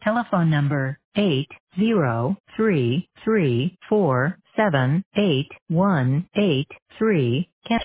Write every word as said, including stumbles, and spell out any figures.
telephone number eight zero three three four seven eight one eight three can